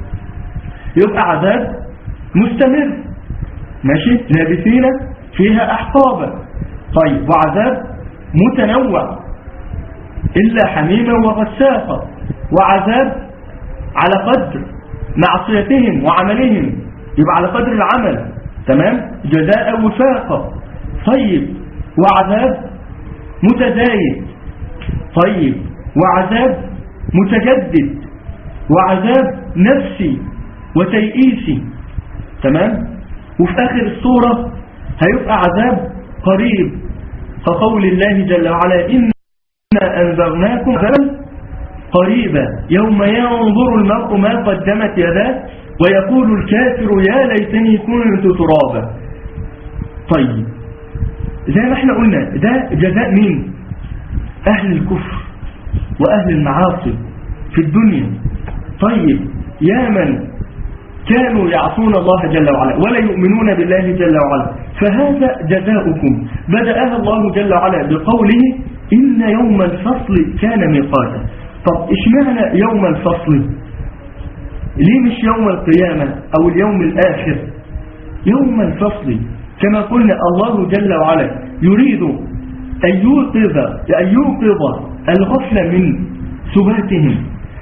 Speaker 4: يبقى عذاب مستمر، ماشي، لابسين فيها أحقابا. طيب وعذاب متنوع، إلا حميما وغساقا، وعذاب على قدر معصيتهم وعملهم، يبقى على قدر العمل، تمام، جزاء وفاقا. طيب وعذاب متزايد، طيب وعذاب متجدد، وعذاب نفسي وتيئيسي، تمام. وفي آخر السورة هيبقى عذاب قريب، كقول الله جل وعلا: إنا أنذرناكم عذابا قريبا يوم ينظر المرء ما قدمت يداه ويقول الكافر يا ليتني كنت ترابا. طيب زي ما احنا قلنا ده جزاء مين؟ أهل الكفر وأهل المعاصي في الدنيا. طيب يا من كانوا يعصون الله جل وعلا ولا يؤمنون بالله جل وعلا، فهذا جزاؤكم. بدأها الله جل وعلا بقوله: إن يوم الفصل كان ميقاتا. طب اشمعنى يوم الفصل؟ ليه مش يوم القيامة أو اليوم الآخر؟ يوم الفصل كما قلنا الله جل وعلا يريد أن يوقظ أن يوقظ الغفلة من سباتهم،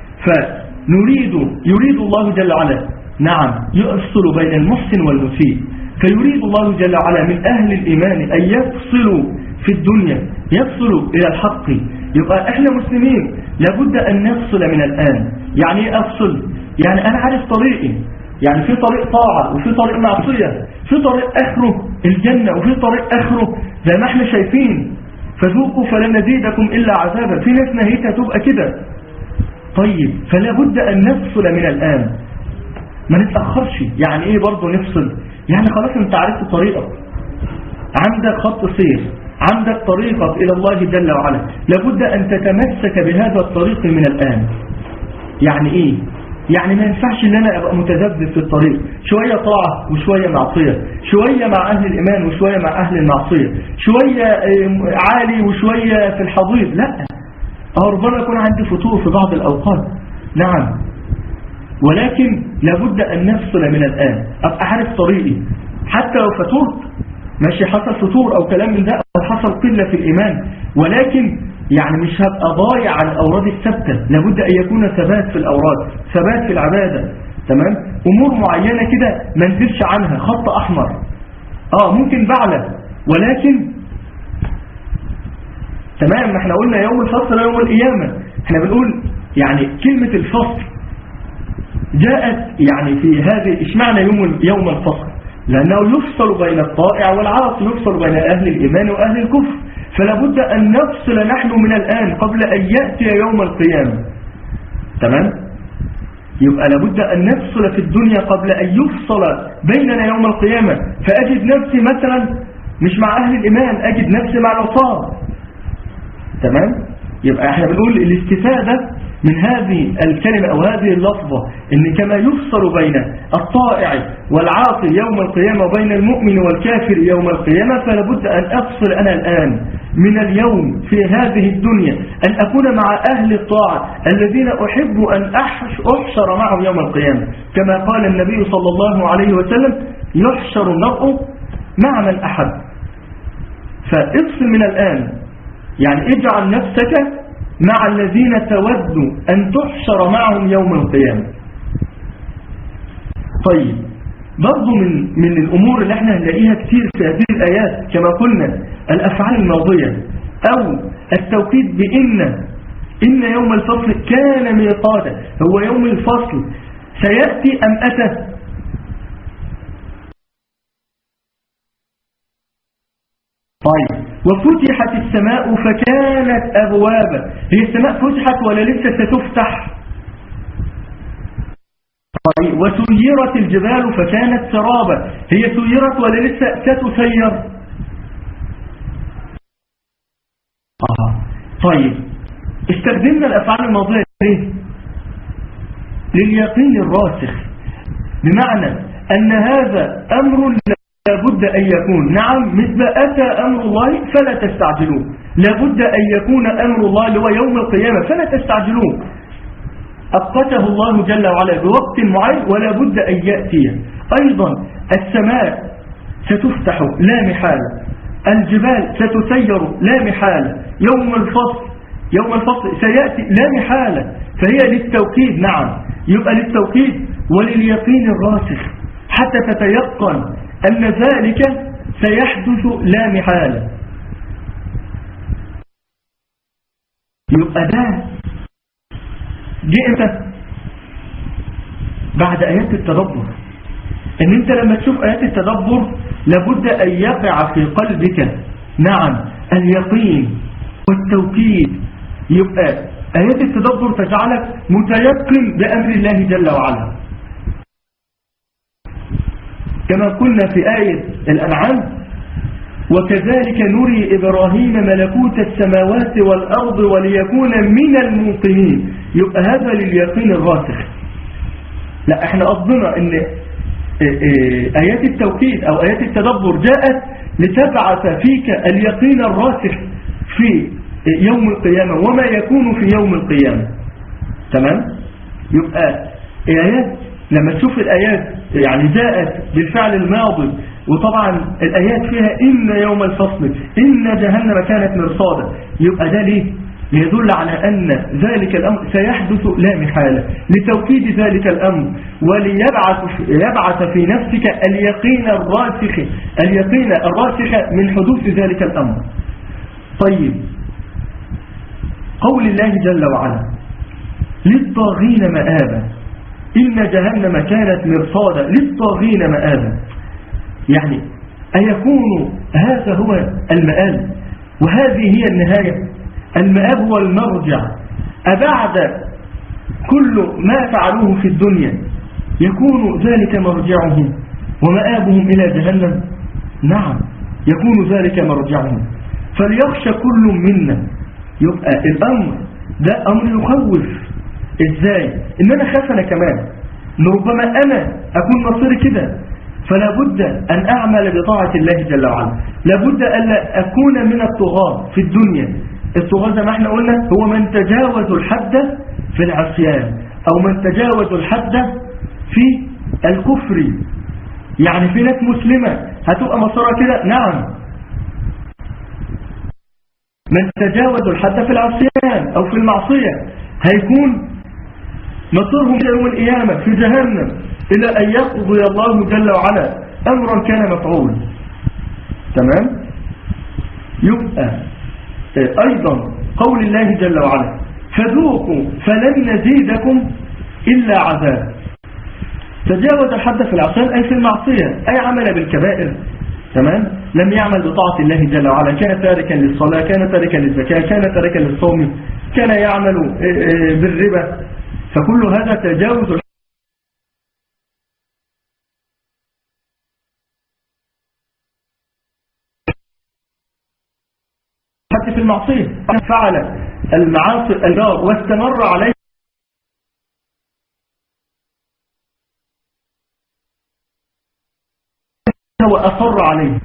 Speaker 4: فنريد يريد الله جل وعلا نعم يفصل بين المحسن والمسيء. فيريد الله جل وعلا من أهل الإيمان أن يفصلوا في الدنيا، يفصلوا إلى الحق. يبقى احنا مسلمين لابد أن نفصل من الآن. يعني ايه أفصل؟ يعني أنا عارف طريقي، يعني في طريق طاعة وفي طريق معصية، في طريق آخره الجنة وفي طريق آخره زي ما احنا شايفين فذوقوا فلن نزيدكم إلا عذابا. في ناس نهيتها تبقى كده. طيب فلا بد أن نفصل من الآن، ما نتأخرش. يعني ايه برضو نفصل؟ يعني خلاص انت عرفت طريقك، عندك خط سير، عندك طريقك إلى الله جل وعلا، لابد أن تتمسك بهذا الطريق من الآن. يعني ايه؟ يعني ما ينفعش ان انا ابقى متذبذب في الطريق، شوية طاعة وشوية معصية، شوية مع اهل الايمان وشوية مع اهل المعصية، شوية عالي وشوية في الحضيض. لا، ربما يكون عندي فتور في بعض الاوقات، نعم، ولكن لابد ان نفصل من الان، ابقى عارف طريقي. حتى لو فتورت ماشي، حصل فتور او كلام من ده او حصل قلة في الايمان، ولكن يعني مش هبقى ضايع عن الأوراد الثابتة. لابد أن يكون ثبات في الأوراد، ثبات في العبادة، تمام. أمور معينة كده ما نزلش عنها، خط أحمر آه ممكن بعلى، ولكن تمام. احنا قلنا يوم الفصل يوم القيامة، احنا بنقول يعني كلمة الفصل جاءت يعني في هذه. اشمعنى يوم يوم الفصل؟ لأنه يفصل بين الطائع والعاصي، يفصل بين أهل الإيمان وأهل الكفر. فلا بد أن نفصل نحن من الآن قبل أن يأتي يوم القيامة، تمام. يبقى لابد أن نفصل في الدنيا قبل أن يفصل بيننا يوم القيامة. فأجد نفسي مثلا مش مع أهل الإيمان، أجد نفسي مع العصاة، تمام. يبقى احنا بنقول الاستفادة من هذه الكلمة أو هذه اللفظة إن كما يفصل بين الطائع والعاصي يوم القيامة وبين المؤمن والكافر يوم القيامة، فلا بد أن أفصل أنا الآن من اليوم في هذه الدنيا أن أكون مع أهل الطاعة الذين أحب أن أحشر معهم يوم القيامة، كما قال النبي صلى الله عليه وسلم: يحشر المرء مع من أحب. فاغسل من الآن، يعني اجعل نفسك مع الذين تود أن تحشر معهم يوم القيامة. طيب برضو من من الأمور اللي احنا هنلاقيها كتير في هذه الآيات كما قلنا الأفعال الماضية أو التوكيد بإن إن يوم الفصل كان ميقاتا. هو يوم الفصل سيأتي أم أتى؟ طيب وفتحت السماء فكانت أبوابا. هي السماء فتحت ولا لسه ستفتح؟ طيب وسيرت الجبال فكانت سرابا. هي سيرت ولا لسه ستسير؟ آه. طيب استخدمنا الأفعال الماضية ليه؟ لليقين الراسخ، بمعنى أن هذا أمر لابد أن يكون. نعم مثل أتى أمر الله فلا تستعجلوه، لابد أن يكون أمر الله اللي هو يوم القيامة فلا تستعجلوه، أبقته الله جل وعلا بوقت معين ولا بد أن يأتي. أيضا السماء ستفتح لا محالة، الجبال ستسير لا محالة، يوم الفصل يوم الفصل سيأتي لا محالة. فهي للتوكيد، نعم يبقى للتوكيد ولليقين الراسخ حتى تتيقن أن ذلك سيحدث لا محالة. يبقى ده جئت بعد آيات التدبر. ان انت لما تشوف آيات التدبر لابد ان يقع في قلبك نعم اليقين والتوكيد. يبقى آيات التدبر تجعلك متيقن بأمر الله جل وعلا، كما قلنا في آية الأنعام وكذلك نري إبراهيم ملكوت السماوات والأرض وليكون من الموقنين. يبقى هذا لليقين الراسخ. لا احنا قصدنا ان آيات التوكيد أو آيات التدبر جاءت لتبعث فيك اليقين الراسخ في يوم القيامة وما يكون في يوم القيامة. تمام؟ يبقى آيات لما تشوف الآيات يعني جاءت بالفعل الماضي، وطبعا الآيات فيها إن يوم الفصل إن جهنم كانت مرصادا. يبقى ده ليه؟ ليدل على أن ذلك الأمر سيحدث لا محالة، لتوكيد ذلك الأمر وليبعث يبعث في نفسك اليقين الراسخ اليقين الراسخ من حدوث ذلك الأمر. طيب قول الله جل وعلا للطاغين مآبا، إن جهنم كانت مرصادا للطاغين مآبا، يعني أيكون هذا هو المآل وهذه هي النهاية؟ المآب هو المرجع، أبعد كل ما فعلوه في الدنيا يكون ذلك مرجعهم ومآبهم إلى جهنم؟ نعم يكون ذلك مرجعهم. فليخشى كل منا. يبقى الأمر ده أمر يخوف. إزاي؟ إن أنا خاف أنا كمان، ربما أنا أكون مصيري كده، فلا بد أن أعمل بطاعة الله جل وعلا. لا بد أن لا أكون من الطغاة في الدنيا. الطغاة زي ما احنا قلنا هو من تجاوز الحد في العصيان أو من تجاوز الحد في الكفر. يعني في ناس مسلمة هتبقى مصيرها كده، نعم من تجاوز الحد في العصيان أو في المعصية هيكون مصيرهم إلى يوم القيامة في جهنم إلى أن يقضي الله جل وعلا أمرا كان مفعول. تمام؟ يبقى أيضا قول الله جل وعلا فذوقوا فلن نزيدكم إلا عذاب. تجاوز الحد في العصيان أي في المعصية، أي عمل بالكبائر. تمام؟ لم يعمل بطاعة الله جل وعلا، كان تاركا للصلاة، كان تاركا للزكاة، كان تاركا للصوم، كان يعمل بالربا. فكل هذا تجاوز حتى في المعصية. فعل المعاصي الجار واستمر عليه وأصر عليه.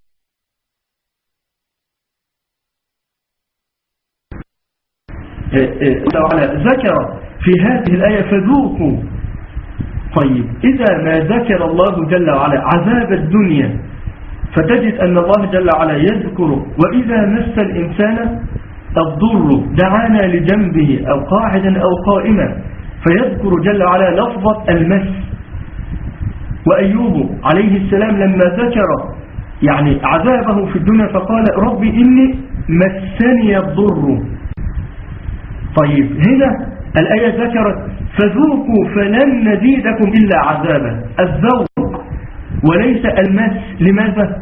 Speaker 4: ذكر في هذه الآية فذوقوا. طيب إذا ما ذكر الله جل وعلا عذاب الدنيا فتجد أن الله جل وعلا يذكر وإذا مس الإنسان الضر دعانا لجنبه أو قاعدا أو قائما، فيذكر جل وعلا لفظة المس. وأيوب عليه السلام لما ذكر يعني عذابه في الدنيا فقال ربي إني مسني الضر. طيب هنا الآية ذكرت فذوقوا فلن نزيدكم إلا عذابا، الذوق وليس المس. لماذا؟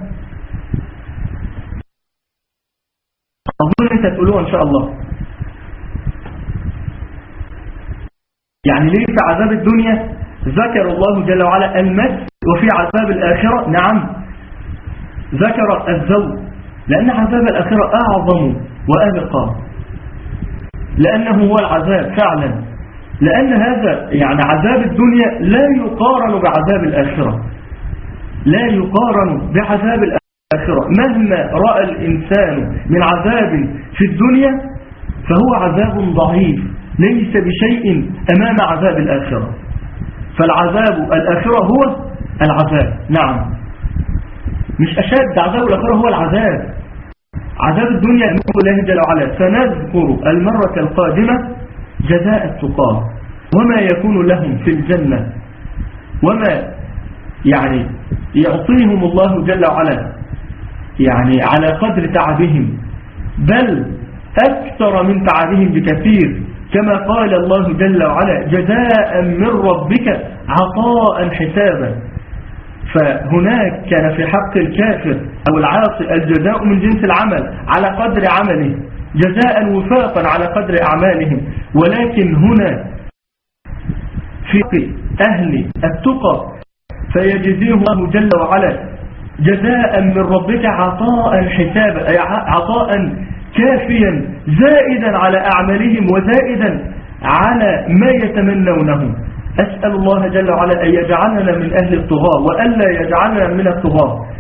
Speaker 4: أظن أنت تقولوها إن شاء الله. يعني ليه في عذاب الدنيا ذكر الله جل وعلا المس وفي عذاب الآخرة نعم ذكر الذوق؟ لأن عذاب الآخرة أعظم وأبقى، لأنه هو العذاب فعلا. لأن هذا يعني عذاب الدنيا لا يقارن بعذاب الآخرة، لا يقارن بعذاب الآخرة. مهما رأى الإنسان من عذاب في الدنيا فهو عذاب ضعيف ليس بشيء أمام عذاب الآخرة. فالعذاب الآخرة هو العذاب نعم، مش أشد. عذاب الآخرة هو العذاب. عذاب الدنيا يقول الله جل وعلا سنذكر المرة القادمة جزاء التقى وما يكون لهم في الجنة وما يعني يعطيهم الله جل وعلا يعني على قدر تعبهم، بل أكثر من تعبهم بكثير، كما قال الله جل وعلا جزاء من ربك عطاء حسابا. فهناك كان في حق الكافر أو العاصي الجزاء من جنس العمل على قدر عمله، جزاء وفاقا على قدر أعمالهم. ولكن هنا في أهل التقى فيجزيهم الله جل وعلا جزاء من ربك عطاء حسابا، أي عطاء كافيا زائدا على أعمالهم وزائدا على ما يتمنونه. أسأل الله جل وعلا أن يجعلنا من أهل الطغاة وألا يجعلنا من الطغاة.